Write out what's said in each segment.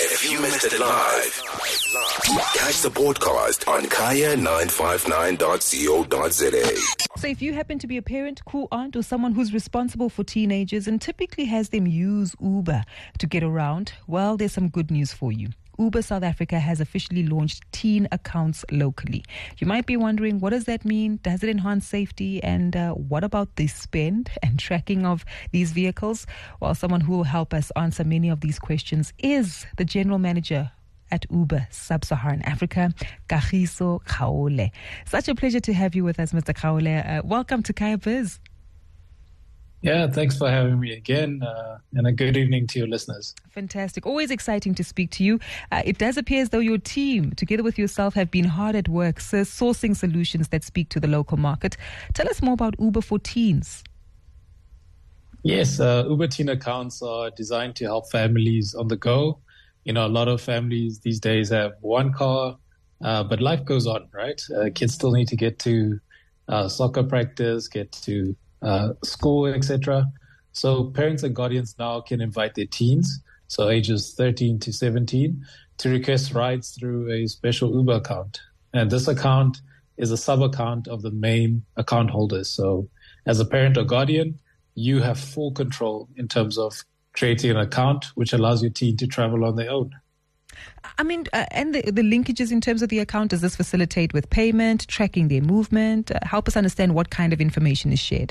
If you missed it live, catch the podcast on kaya959.co.za. So if you happen to be a parent, cool aunt, or someone who's responsible for teenagers and typically has them use Uber to get around, well, there's some good news for you. Uber South Africa has officially launched teen accounts locally. You might be wondering, what does that mean? Does it enhance safety? And what about the spend and tracking of these vehicles? Well, someone who will help us answer many of these questions is the general manager at Uber Sub-Saharan Africa, Kagiso Kgaole. Such a pleasure to have you with us, Mr. Kgaole. Welcome to Kaya Biz. Yeah, thanks for having me again, and a good evening to your listeners. Fantastic. Always exciting to speak to you. It does appear as though your team, together with yourself, have been hard at work sourcing solutions that speak to the local market. Tell us more about Uber for Teens. Yes, Uber Teen accounts are designed to help families on the go. You know, a lot of families these days have one car, but life goes on, right? Kids still need to get to soccer practice, get to school, etc. So parents and guardians now can invite their teens, so ages 13 to 17, to request rides through a special Uber account. And this account is a sub-account of the main account holders. So as a parent or guardian, you have full control in terms of creating an account which allows your teen to travel on their own. I mean, and the linkages in terms of the account, does this facilitate with payment, tracking their movement? Help us understand what kind of information is shared.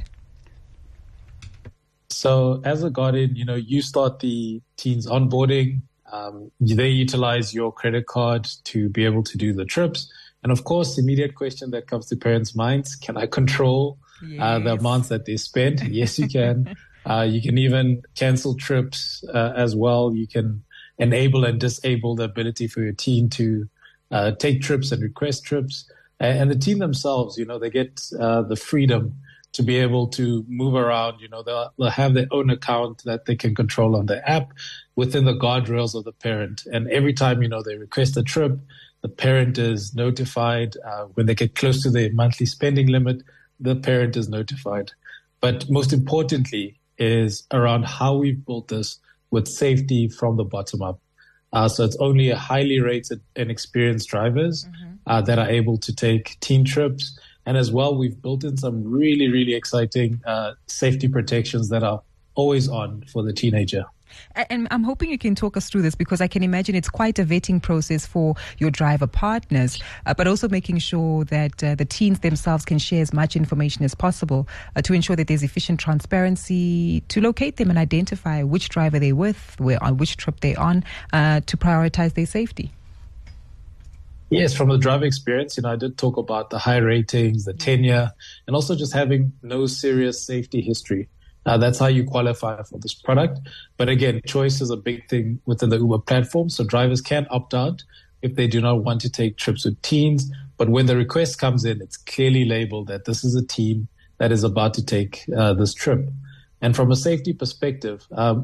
So as a guardian, you know, you start the teen's onboarding. They utilize your credit card to be able to do the trips. And of course, the immediate question that comes to parents' minds, can I control the amounts that they spend? Yes, you can. You can even cancel trips as well. You can enable and disable the ability for your teen to take trips and request trips. And the teen themselves, you know, they get the freedom to be able to move around. You know, they'll have their own account that they can control on the app within the guardrails of the parent. And every time, you know, they request a trip, the parent is notified. When they get close to their monthly spending limit, the parent is notified. But most importantly is around how we've built this with safety from the bottom up. So it's only a highly rated and experienced drivers that are able to take teen trips. And as well, we've built in some really, really exciting safety protections that are always on for the teenager. And I'm hoping you can talk us through this, because I can imagine it's quite a vetting process for your driver partners, but also making sure that the teens themselves can share as much information as possible to ensure that there's efficient transparency to locate them and identify which driver they're with, on which trip they're on, to prioritize their safety. Yes, from the driver experience, you know, I did talk about the high ratings, the tenure, and also just having no serious safety history. That's how you qualify for this product. But again, choice is a big thing within the Uber platform. So drivers can opt out if they do not want to take trips with teens. But when the request comes in, it's clearly labeled that this is a teen that is about to take this trip. And from a safety perspective,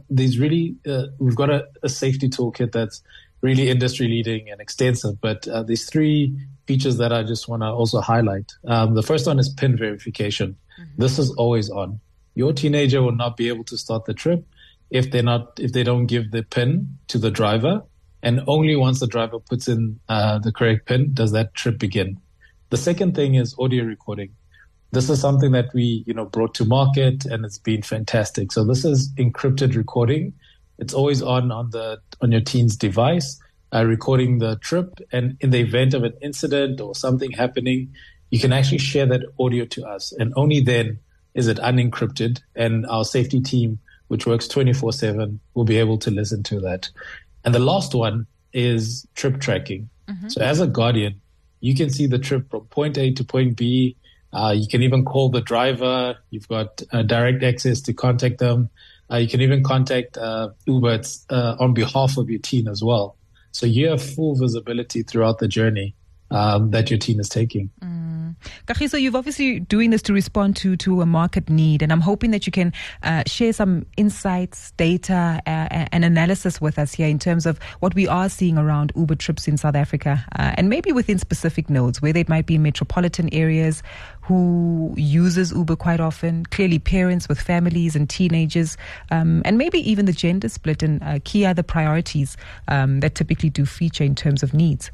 we've got a safety toolkit that's really industry leading and extensive. But there's three features that I just want to also highlight. The first one is PIN verification. This is always on. Your teenager will not be able to start the trip if they don't give the PIN to the driver. And only once the driver puts in the correct PIN does that trip begin. The second thing is audio recording. This is something that we, you know, brought to market, and it's been fantastic. So this is encrypted recording. It's always on your teen's device, recording the trip. And in the event of an incident or something happening, you can actually share that audio to us. And only then is it unencrypted, and our safety team, which works 24/7, will be able to listen to that. And the last one is trip tracking. So as a guardian, you can see the trip from point A to point B. You can even call the driver. You've got direct access to contact them. You can even contact Uber on behalf of your teen as well. So you have full visibility throughout the journey that your teen is taking. Kagiso, you've obviously doing this to respond to a market need, and I'm hoping that you can share some insights, data, and analysis with us here in terms of what we are seeing around Uber trips in South Africa, and maybe within specific nodes, whether it might be in metropolitan areas who uses Uber quite often, clearly parents with families and teenagers, and maybe even the gender split and key other priorities that typically do feature in terms of needs.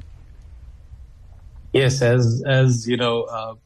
Yes, as you know,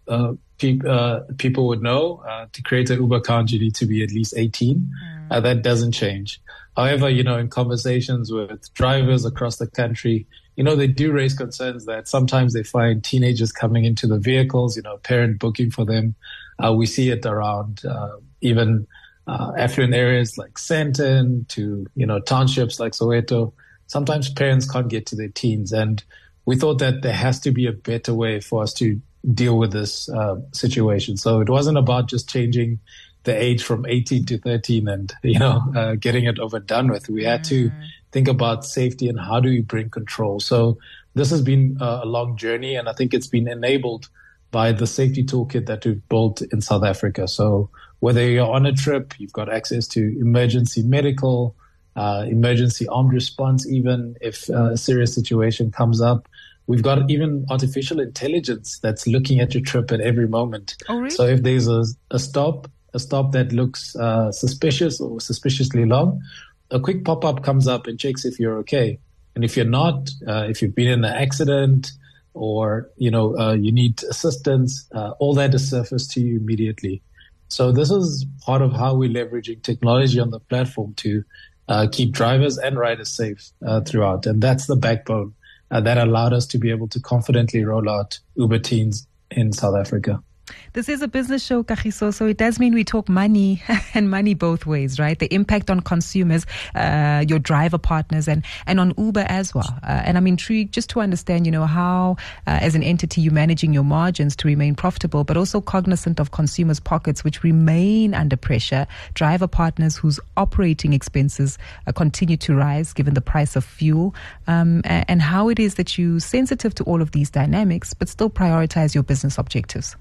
people would know, to create an Uber account, you need to be at least 18. That doesn't change. However, you know, in conversations with drivers across the country, you know, they do raise concerns that sometimes they find teenagers coming into the vehicles, you know, parent booking for them. We see it around even affluent areas like Sandton to, you know, townships like Soweto. Sometimes parents can't get to their teens, and we thought that there has to be a better way for us to deal with this situation. So it wasn't about just changing the age from 18 to 13 and, you know, getting it over done with. We had to think about safety and how do we bring control. So this has been a long journey, and I think it's been enabled by the safety toolkit that we've built in South Africa. So whether you're on a trip, you've got access to emergency medical, emergency armed response, even if a serious situation comes up. We've got even artificial intelligence that's looking at your trip at every moment. Oh, really? So if there's a stop that looks suspicious or suspiciously long, a quick pop-up comes up and checks if you're okay. And if you're not, if you've been in an accident or, you know, you need assistance, all that is surfaced to you immediately. So this is part of how we're leveraging technology on the platform to keep drivers and riders safe throughout. And that's the backbone that allowed us to be able to confidently roll out Uber Teens in South Africa. This is a business show, Kagiso, so it does mean we talk money and money both ways, right? The impact on consumers, your driver partners, and on Uber as well. And I'm intrigued just to understand, you know, how, as an entity, you're managing your margins to remain profitable, but also cognizant of consumers' pockets, which remain under pressure, driver partners whose operating expenses continue to rise given the price of fuel, and how it is that you're sensitive to all of these dynamics, but still prioritize your business objectives.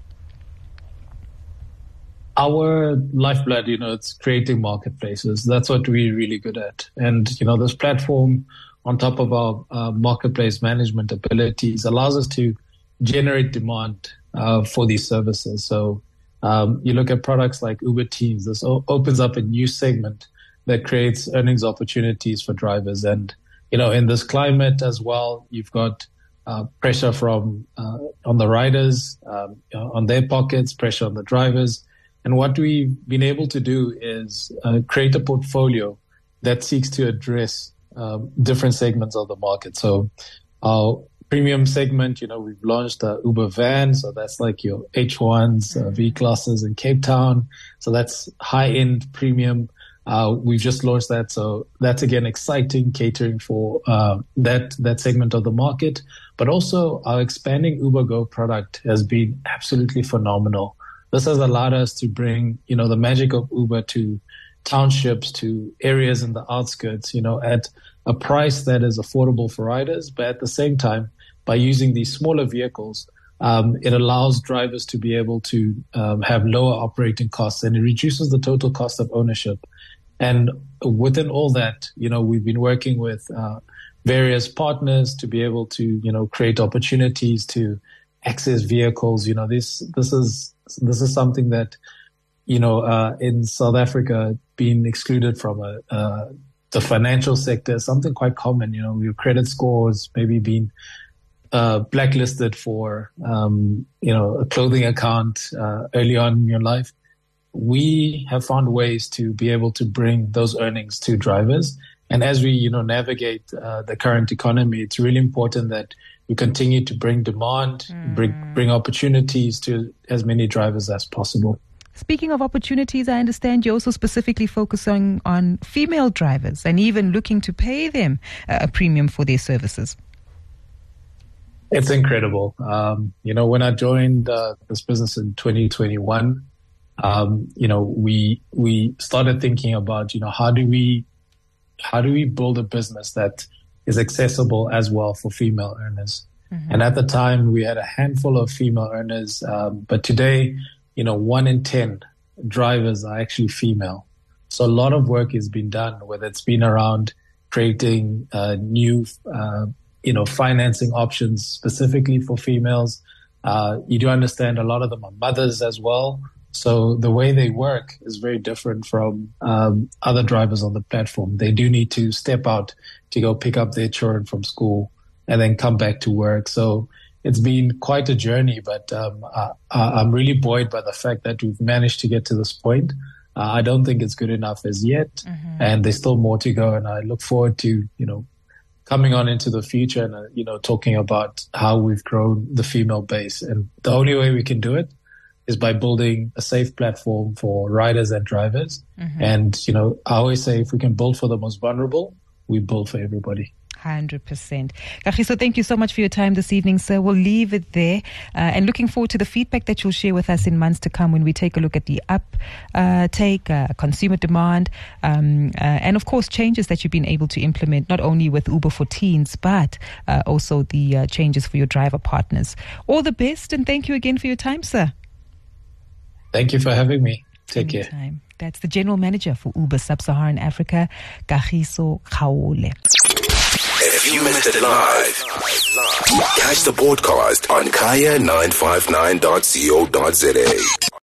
Our lifeblood, you know, it's creating marketplaces. That's what we're really good at. And, you know, this platform on top of our marketplace management abilities allows us to generate demand for these services. So you look at products like Uber Teens, this opens up a new segment that creates earnings opportunities for drivers. And, you know, in this climate as well, you've got pressure from on the riders, on their pockets, pressure on the drivers. And what we've been able to do is create a portfolio that seeks to address different segments of the market. So our premium segment, you know, we've launched Uber Van. So that's like your H1s, V-classes in Cape Town. So that's high-end premium. We've just launched that. So that's, again, exciting, catering for that segment of the market. But also our expanding Uber Go product has been absolutely phenomenal. This has allowed us to bring, you know, the magic of Uber to townships, to areas in the outskirts, you know, at a price that is affordable for riders. But at the same time, by using these smaller vehicles, it allows drivers to be able to have lower operating costs, and it reduces the total cost of ownership. And within all that, you know, we've been working with various partners to be able to, you know, create opportunities to access vehicles. You know, this is something that, you know, in South Africa, being excluded from the financial sector is something quite common. You know, your credit scores maybe being blacklisted for, you know, a clothing account early on in your life. We have found ways to be able to bring those earnings to drivers. And as we, you know, navigate the current economy, it's really important that we continue to bring demand, bring opportunities to as many drivers as possible. Speaking of opportunities, I understand you're also specifically focusing on female drivers and even looking to pay them a premium for their services. It's incredible. You know, when I joined this business in 2021, you know, we started thinking about, you know, how do we build a business that is accessible as well for female earners. And at the time, we had a handful of female earners. But today, 1 in 10 drivers are actually female. So a lot of work has been done, whether it's been around creating new, financing options specifically for females. You do understand a lot of them are mothers as well. So the way they work is very different from other drivers on the platform. They do need to step out to go pick up their children from school and then come back to work. So it's been quite a journey, but I'm really buoyed by the fact that we've managed to get to this point. I don't think it's good enough as yet, and there's still more to go. And I look forward to, coming on into the future and, talking about how we've grown the female base. And the only way we can do it is by building a safe platform for riders and drivers. And, I always say if we can build for the most vulnerable, we build for everybody. 100%. Kagiso, thank you so much for your time this evening, sir. We'll leave it there and looking forward to the feedback that you'll share with us in months to come when we take a look at the uptake, consumer demand, and of course changes that you've been able to implement, not only with Uber for Teens, but also the changes for your driver partners. All the best, and thank you again for your time, sir. Thank you for having me. Take care. That's the General Manager for Uber Sub-Saharan Africa, Kagiso Kgaole. If you missed it live, catch the podcast on kaya959.co.za.